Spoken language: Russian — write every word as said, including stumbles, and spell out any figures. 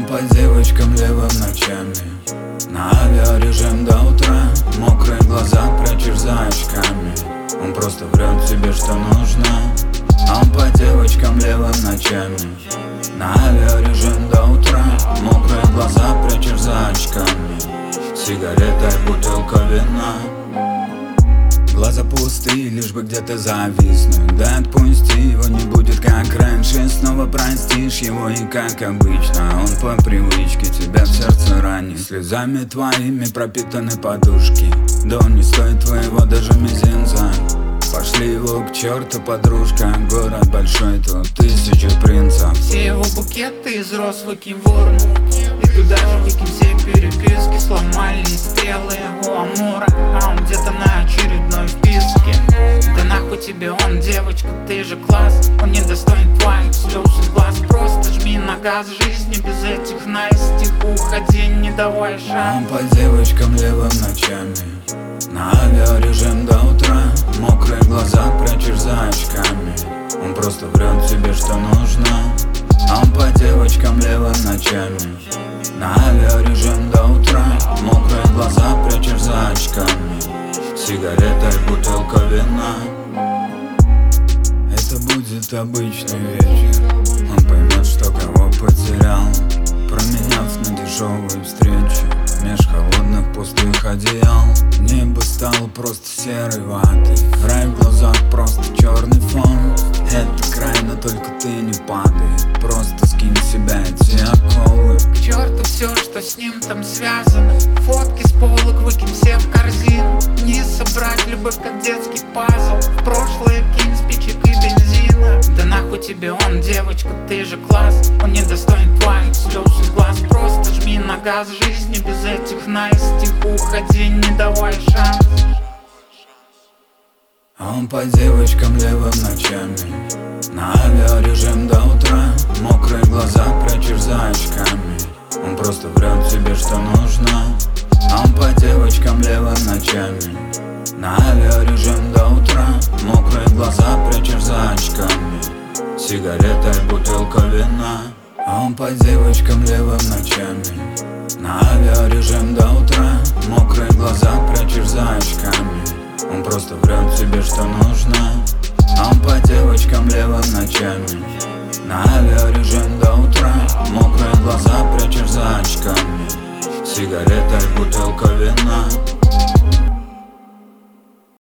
по девочкам левым ночами, на авиарежим до утра. Мокрые глаза прячешь за очками, он просто врет тебе, что нужно. Он по девочкам левым ночами, на авиарежим до утра. Мокрые глаза прячешь за очками, сигарета и бутылка вина. Глаза пустые, лишь бы где-то зависнуть. Да отпусти его, не будет как раньше. Снова простишь его и как обычно он по привычке тебя в сердце ранит. Слезами твоими пропитаны подушки, да он не стоит твоего даже мизинца. Пошли его к черту, подружка, город большой, тут тысячи принцев. Все его букеты из роз выкинь в урну, и туда же выкинь все переписки. Сломались стрелы у Амура, а он где-то на очередной вписке. Да нахуй тебе он, девочка, ты же класс. Он не достоин твоих слез и глаз. Просто жми на газ жизни, без этих наистих уходи, не давай шанс. Он по девочкам левым ночами, на авиарежим до утра. Мокрые глаза прячешь за очками, он просто врет тебе, что нужно. Он по девочкам левым ночами, на авиарежим до утра. Мокрые глаза прячешь за очками, сигарета и бутылка вина. Это будет обычный вечер, он поймет, что кого потерял, променяв на дешевую встречу меж холодных пустых одеял. Небо стало просто серой ватой, рай в глазах просто черный фон. Это край, но только ты не падай, просто скинь с себя эти оковы. К черту все, что с ним там связано. Фотки с полок выкинь все в корзину. Не собрать любовь, как детский пазл. В прошлое кинь спичек и бензина. Да нахуй тебе он, девочка, ты же класс. Он не достоин твоих слез и глаз. Просто жми на газ жизни, без этих наистих уходи, не давай шанс. Он по девочкам левым ночами, на авиарежим до утра. Мокрые глаза прячешь за очками, он просто врет тебе, что нужно. Он по девочкам левым ночами, на авиарежим до утра. Мокрые глаза прячешь за очками, сигарета и бутылка вина. Он по девочкам левым ночами, на авиарежим до утра. Мокрые глаза прячешь за очками, он просто врет тебе, что нужно. Он по девочкам левым ночами, на авиарежим до утра. Мокрые глаза прячешь за очками, сигарета и бутылка вина.